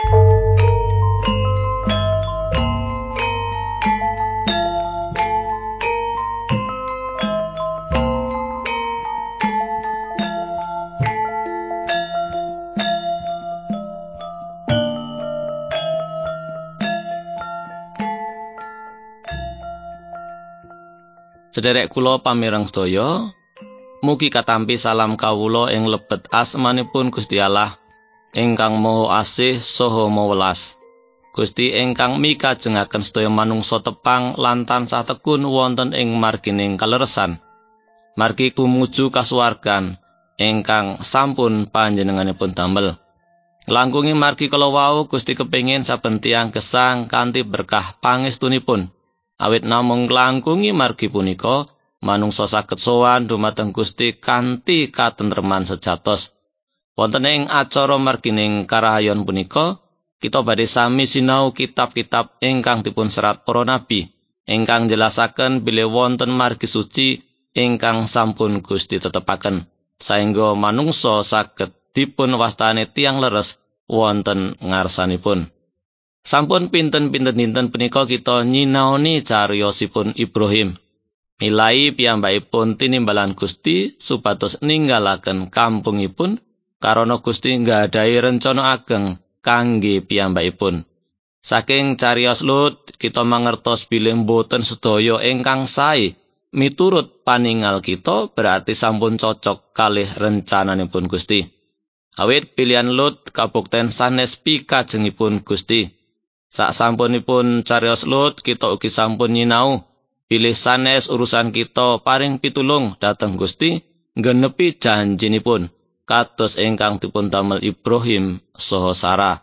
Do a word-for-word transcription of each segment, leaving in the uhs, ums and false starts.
Sederek kula pamireng sedaya, mugi katampi salam kawula ing lebet asmanipun Gusti Allah ingkang Maha Asih saha Maha Welas. Gusti ingkang mikajengaken sedaya manungsa tepang lan tansah tekun wonten ing margining kaleresan. Margi tumuju kasuwargan ingkang sampun panjenenganipun damel. Langkungi margi kala wau Gusti kepengin saben tiyang gesang kanthi berkah pangestunipun. Awit namung nglangkungi margi punika, manungsa saged sowan dumateng Gusti kanthi katentreman sejatos. Wonten ing acara margining karahayon punika, kita badhe sami sinau kitab-kitab ingkang dipun serat para nabi, ingkang njelasaken bilih wonten margi suci ingkang sampun Gusti tetepaken, saengga manungsa saged dipun wastani tiyang leres wonten ngarsanipun. Sampun pinten-pinten dinten punika kita nyinaoni cariyosipun Ibrahim. Milai piyambakipun tinimbalan Gusti supados ninggalaken kampungipun karana Gusti nggadahi rencana ageng kangge piyambakipun. Saking cariyos Lut kita mangertos bilih boten sedaya ingkang sae miturut paningal kita berarti sampun cocok kalih rencananipun Gusti. Awit pilihan Lut kabukten sanes pikajengipun Gusti. Sak sampunipun cariyos Lut kita ugi sampun nyinau bilih sanes urusan kita paring pitulung dhateng Gusti nggenepi janjinipun kados ingkang dipun damel Ibrahim saha Sarah.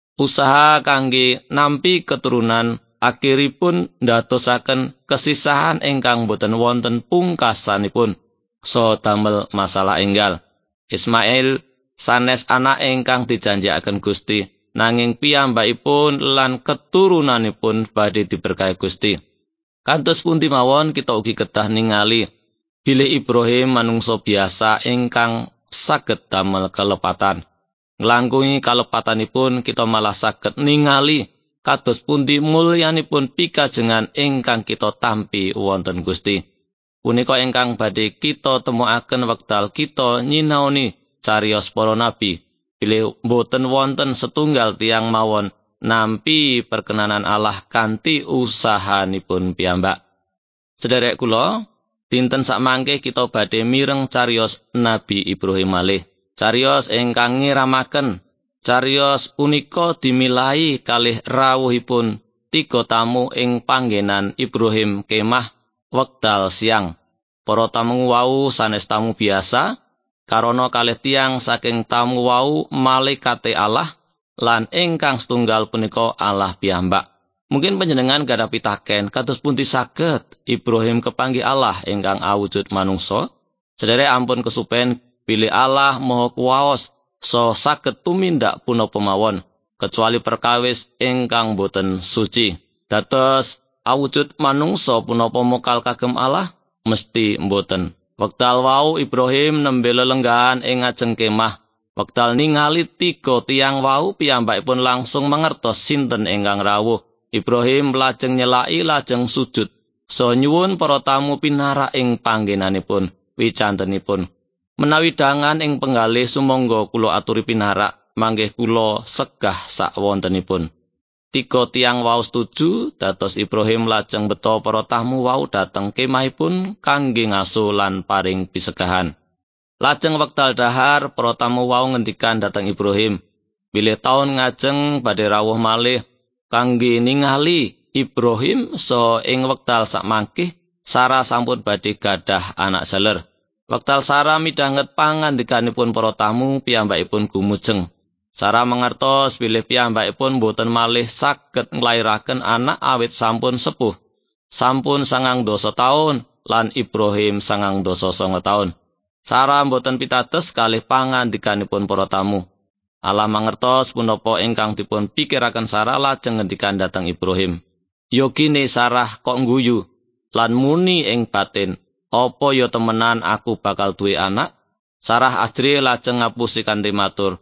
Usaha kangge nampi keturunan akhiripun ndadosaken kesisahan ingkang boten wonten pungkasanipun saha damel masalah enggal. Ismail sanes anak ingkang dijanjikaken Gusti. Nanging piyambakipun lan keturunanipun badhe diberkahi Gusti. Kantos pundi mawon kita ugi kedah ningali bilih Ibrahim manungsa biasa ingkang saged damel kalepatan. Nglangkungi kalepatanipun kita malah saged ningali kados pundi mulyanipun pikajengan ingkang kita tampi wonten Gusti. Punika ingkang badhe kita temuaken wekdal kita nyinaoni cariyos para nabi. Bilih boten wonten setunggal tiyang mawon nampi perkenanan Allah kanthi usahanipun piyambak. Sederek kula, dinten sakmangke kita badhe mireng cariyos Nabi Ibrahim malih. Cariyos ingkang ngiramaken. Cariyos punika dimilahi kalih rawuhipun tiga tamu ing panggenan Ibrahim kemah wekdal siang. Para tamu wau sanes tamu biasa. Karana kalih tiyang saking tamu wau malaikate Allah lan ingkang setunggal punika Allah piyambak. Mungkin panjenengan gadah pitaken kados pundi saged Ibrahim kepanggih Allah ingkang awujud manungsa. Sederek ampun kesupen bilih Allah Maha Kuwaos so saged tumindak punapa mawon kecuali perkawis ingkang boten suci. Dados awujud manungsa punapa mokal kagem Allah mesti mboten. Wekdal wau Ibrahim nembe lelenggahan ing ngajeng kemah. Wekdal ningali tiga tiyang wau piyambakipun langsung mangertos sinten ingkang rawuh. Ibrahim lajeng nyelaki lajeng sujud. So nyuwun para tamu pinarak ing panggenanipun, wicantenipun. Menawi dangan ing penggalih sumangga kula aturi pinarak, manggih kula segah sakwontenipun. Tiga tiyang wau setuju, dados Ibrahim lajeng beto para tamu wau dhateng kemahipun kangge ngaso lan paring pisegahan. Lajeng wekdal dahar para tamu wau ngendikan dhateng Ibrahim, bilih taun ngajeng badhe rawuh malih kangge ningali Ibrahim so ing wekdal sakmangke Sarah sampun badhe gadah anak seler. Wekdal Sarah midhanget pangandikanipun para tamu piyambakipun gumujeng. Sarah mangertos bilih piyambakipun boten malih saged nglairaken anak awit sampun sepuh. Sampun sangang dasa taun lan Ibrahim sangang dasa sanga taun. Sarah boten pitados kalih pangandikanipun para tamu. Allah mangertos punapa ingkang dipun pikiraken Sarah lajeng ngendikan dhateng Ibrahim. Yogine Sarah kok ngguyu lan muni ing batin, apa ya temenan aku bakal duwe anak? Sarah ajri lajeng ngapusi kanthi matur,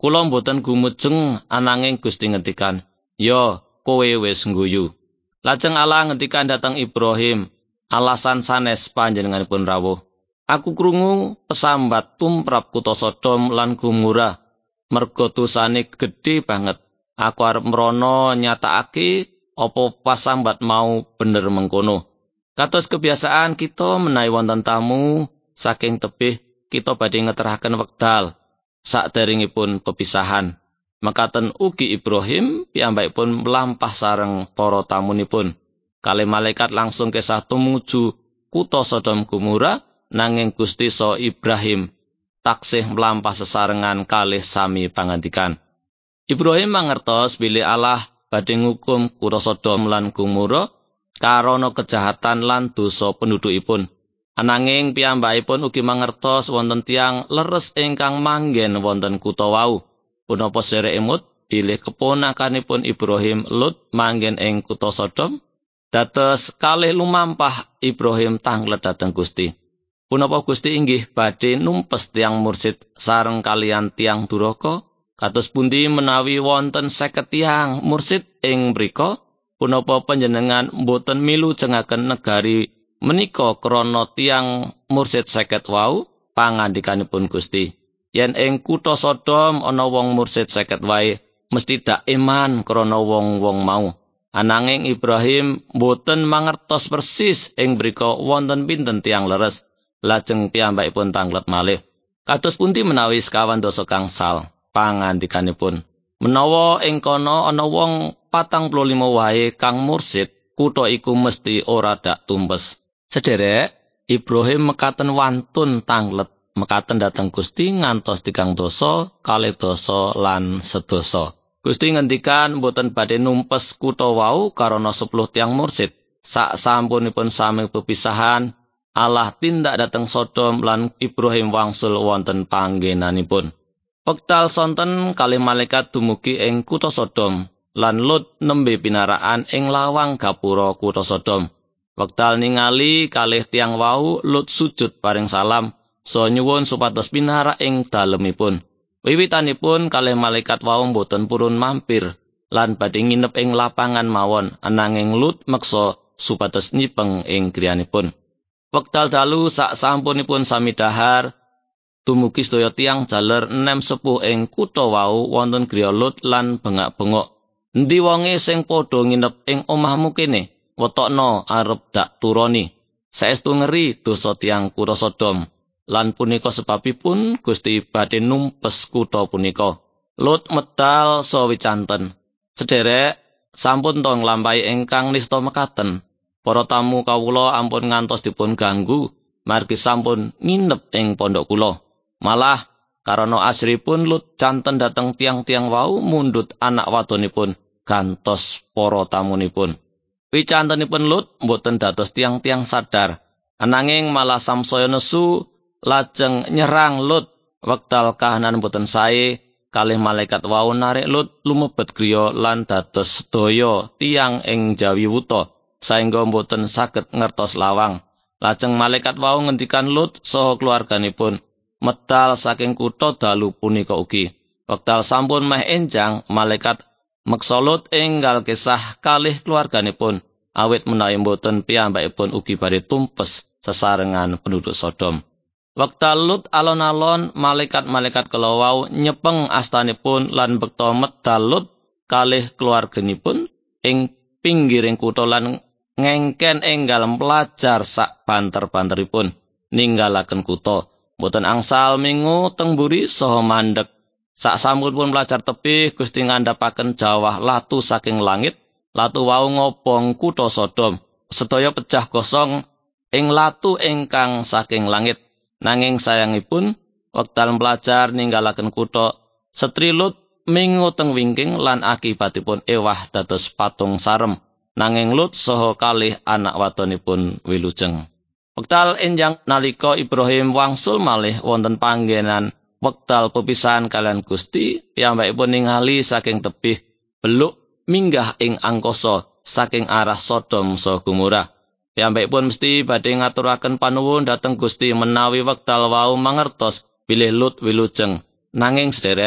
Kula mboten gumujeng ananging Gusti ngendikan, "Ya, kowe wis ngguyu." Lajeng Allah ngendikan dhateng Ibrahim, alasan sanes panjenenganipun rawuh. "Aku krungu pesambat tumrap kutha Sodom lan Gomora, merga dosane gedhe banget. Aku arep mrono nyatakake apa pasambat mau bener mengkono." Kados kebiasaan kita menawi wonten tamu saking tebih, kita badhe ngeteraken wekdal saderengipun pepisahan. Mekaten ugi Ibrahim piyambakipun mlampah sareng para tamunipun. Kalih malaikat langsung kesah tumuju kutha Sodom Gomora, nanging Gusti saha Ibrahim taksih mlampah sesarengan kalih sami pangandikan. Ibrahim mangertos bilih Allah badhe ngukum kutha Sodom lan Gomora karana kejahatan lan dosa pendudukipun. Ananging piyambakipun ugi mangertos wonten tiyang leres ingkang manggen wonten kutha wau. Punapa sere emut bilih keponakanipun Ibrahim Lut manggen ing kutha Sodom, dados kalih lumampah Ibrahim tanglet dhateng Gusti. Punapa Gusti inggih badhe numpes tiyang mursid sareng kalian tiyang duraka? Kados pundi menawi wonten seket tiyang mursid ing mrika? Punapa panjenengan mboten milujengaken negari menika krana tiyang mursid seket wau? Pangandikanipun Gusti, yen ing kutha Sodom ana wong mursid seket wae, mesti dak iman krana wong-wong mau. Ananging Ibrahim mboten mangertos persis ing mrika wonten pinten tiyang leres. Lajeng piyambakipun tanglet malih. Kados pundi menawi sekawan dasa gangsal? Pangandikanipun, menawa ing kono ana wong patang puluh lima wae kang mursid, kutha iku mesti ora dak tumpes. Sederek, Ibrahim mekaten wantun tanglet mekaten dhateng Gusti ngantos tigang dosa, kalih dosa lan sedoso. Gusti ngendikan mboten badhe numpes kutha wau karana sepuluh tiang mursid. Sak sampunipun sami pepisahan, Allah tindak dhateng Sodom lan Ibrahim wangsul wonten panggenanipun. Wektal sonten kalih malaikat dumugi ing kutha Sodom lan Lut nembe pinaraan ing lawang gapura kutha Sodom. Wektal ningali kalih tiang wau, Lut sujud paring salam so nyuwun supados pinarak ing dalemipun. Wiwitanipun kalih malaikat wau boten purun mampir lan badhe nginep ing lapangan mawon, ananging Lut meksa supados nyipeng ing griyanipun. Wektal dalu sak sampunipun sami dahar, dumugi sedaya tiyang jaler enem sepuh ing kutha wau wonten griya Lut lan bengak-bengok. "Endi wonge sing padha nginep ing omahmu kene? Wetokno arep dak turoni. Saestu ngeri dosa tiyang kutha Sodom. Lan punika sebabipun Gusti badhe numpes kutha punika." Lut medal saha wicanten. Sederek, sampun tong nglampahi ingkang nista mekaten. Para tamu kawula ampun ngantos dipun ganggu, margi sampun nginep ing pondok kula. Malah karana asripun Lut canten dhateng tiang-tiang wau mundhut anak wadonipun gantos para tamunipun. Wicantenipun Lut mboten dados tiang-tiang sadar, ananging malah samsaya nesu lajeng nyerang Lut. Wektal kahanan mboten sae, kalih malaikat wau narik Lut lumebet griya lan dados sedaya tiang ing jawi wuta, saengga mboten saged ngertos lawang. Lajeng malaikat wau ngendikan Lut saha keluarganipun medal saking kutha dalu punika ugi. Wektal sampun meh enjang, malaikat meksa Lut enggal kisah kalih keluarganipun, awit menawi mboten piyambakipun ugi badhe tumpes sesarengan penduduk Sodom. Wektal Lut alon-alon, malaikat-malaikat kala wau nyepeng astanipun lan bekta medal Lut kalih keluarganipun ing pinggiring kutha lan ngengken enggal pelajar sak banter-banteripun ninggalaken kutha. Boten angsal mingu teng mburi saha mandheg. Sak sampunipun pelajar tebih, Gusti ngandhapaken jawah latu saking langit. Latu wau ngobong kutha Sodom. Sedaya pecah gosong ing latu ingkang saking langit. Nanging sayangipun, wektal pelajar ninggalaken kutha, setri Lut mingu teng wingking lan akibatipun ewah dados patung sarem. Nanging Lut saha kalih anak wadonipun wilujeng. Wektal enjang nalika Ibrahim wangsul malih wonten panggenan wektal pepisahan kalian Gusti, piyambakipun ningali saking tebih beluk minggah ing angkasa saking arah Sodom saha Gomora. Piyambakipun mesti badhe ngaturaken panuwun dhateng Gusti menawi wektal wau mangertos bilih Lut wilujeng. Nanging sederek,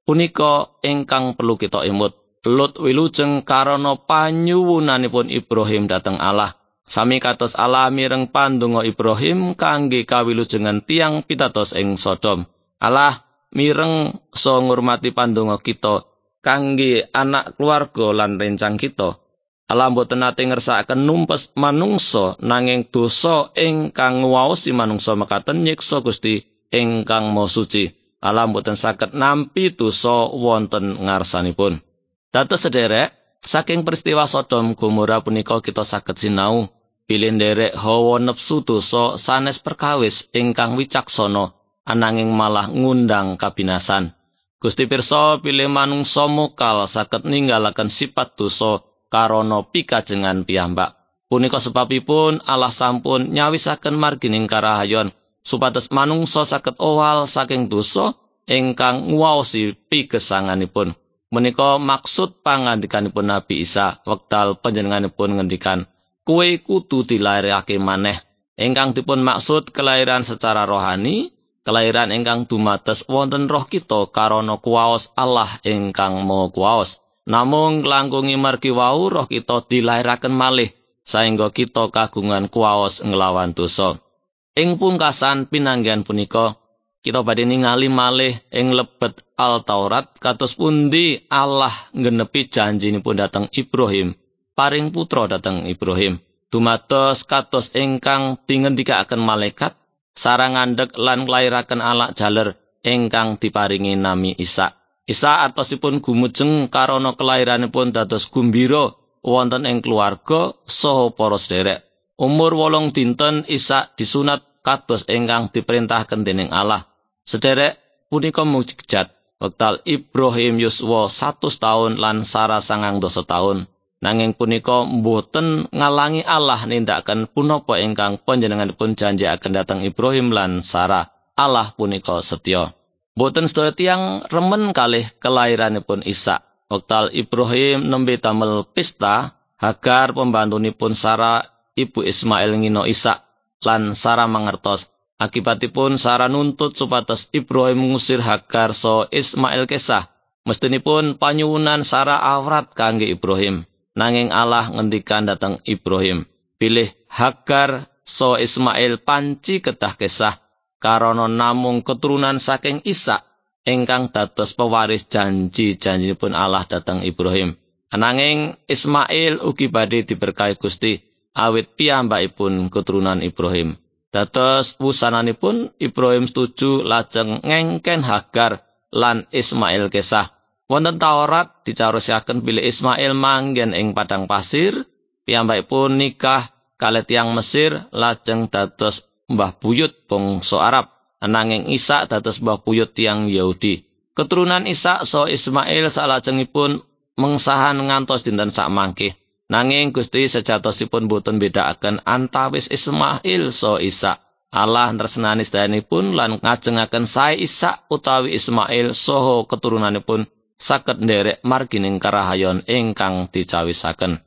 Punika ingkang perlu kita imut. Lut wilujeng karana panyuwunanipun Ibrahim dhateng Allah. Sami kados Allah mireng pandonga Ibrahim kangge kawilujengan tiang pitados ing Sodom. Allah mireng so ngurmati pandonga kita kangge anak keluarga lan rencang kita. Allah boten nate ngersakaken numpes manungsa nanging dosa ingkang nguwaosi manungsa mekaten nyiksa Gusti ingkang Maha Suci. Allah boten saged nampi dosa wonten ngarsanipun. Dados sederek, saking peristiwa Sodom Gomora punika kita saged sinau bilih nderek hawa nepsu dosa sanes perkawis ingkang wicaksana ananging malah ngundang kabinasan. Gusti pirsa bilih manungsa mokal saged ninggalaken sifat dosa karana pikajengan piyambak. Punika sebabipun Allah sampun nyawisaken margining karahayon supados manungsa saged owal saking dosa ingkang nguwaosi pigesanganipun. Menika maksud pangandikanipun Nabi Isa wekdal panjenenganipun ngendikan, "Kowe kudu dilairake maneh." Ingkang dipun maksud kelahiran secara rohani, kelahiran ingkang dumados wonten roh kita karana kuwaos Allah ingkang Maha Kuwaos. Namung langkungi margi wau roh kita dilairaken malih saengga kita kagungan kuwaos nglawan dosa. Ing pungkasan pinanggihan punika kita badhe ningali malih ing lebet Al-Taurat kados pundi Allah nggenepi janjinipun dhateng Ibrahim, paring putra dhateng Ibrahim. Dumados kados ingkang dingendikaken malaikat sareng ngandhek lan nglairaken anak jaler ingkang diparingi nami Isa. Isa artosipun gumujeng karana kelairanipun dados gumbira wonten ing keluarga saha para sedherek. Umur wolung dinten Isa disunat kados ingkang diperintahken dening Allah. Sedherek punika mujizat. Wekdal Ibrahim yuswa satus taun lan Sarah sangang dasa taun. Nanging punika mboten ngalangi Allah nindakaken punapa ingkang panjenenganipun janjiaken dhateng Ibrahim lan Sarah. Allah punika setya. Boten sedaya tiyang remen kalih kelairanipun Isa. Wekdal Ibrahim nembe damel pesta, Hagar pembantunipun Sarah ibu Ismail ngino Isa lan Sarah mangertos. Akibatipun Sarah nuntut supados Ibrahim ngusir Hagar so Ismail kesah. Mestinipun panyuwunan Sarah awrat kangge Ibrahim. Nanging Allah ngendikan dhateng Ibrahim, "Pilih Hagar so Ismail panci kedah kesah." Karana namung keturunan saking Isa ingkang dados pewaris janji-janjinipun Allah dhateng Ibrahim. Ananging Ismail ugi badhe diberkahi Gusti awit piyambakipun keturunan Ibrahim. Dados wusananipun Ibrahim setuju lajeng ngengken Hagar lan Ismail kesah. Wonten Taurat dicarosake bilih Ismail manggen ing padang pasir, piyambakipun nikah kalih tiyang Mesir lajeng dados mbah buyut bangsa Arab, ananging Isa dados mbah buyut tiyang Yahudi. Keturunan Isa so Ismail salajengipun mengsahan ngantos dinten sakmangke. Nanging Gusti sejatosipun boten bedakaken antawis Ismail so Isa. Allah tresnani sedayanipun lan ngajengaken sae Isa utawi Ismail saha keturunanipun saged nderek margining karahayon ingkang dicawisaken.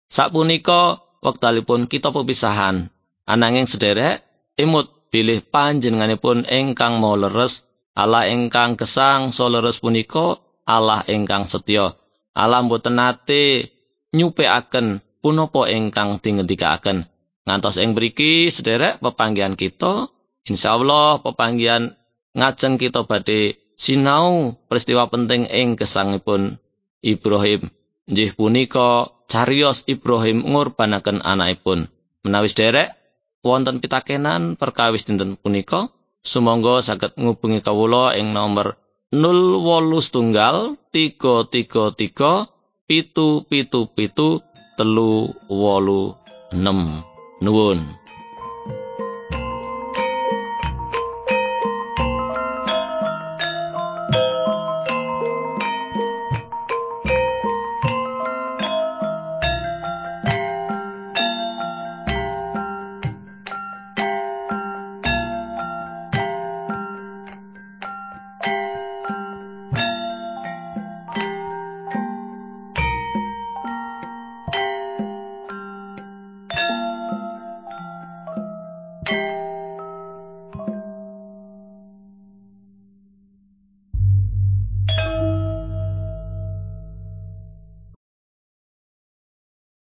Sapunika wektalipun kita pepisahan, ananging sederek imut bilih panjenenganipun ingkang maha leres, Allah ingkang gesang so leres punika Allah ingkang setya. Allah boten nate nyupekaken punapa ingkang dingendikaken. Ngantos ing mriki sederek pepanggihan kita, insyaallah pepanggihan ngajeng kita badhe sinau peristiwa penting ing gesangipun Ibrahim. Inggih punika cariyos Ibrahim ngurbanaken anakipun. Menawi sederek wonten pitakenan perkawis dinten punika, sumangga saged ngubungi kawula ing nomor nol wolu setunggal tiga tiga tiga pitu pitu pitu telu wolu enem. Nuwun.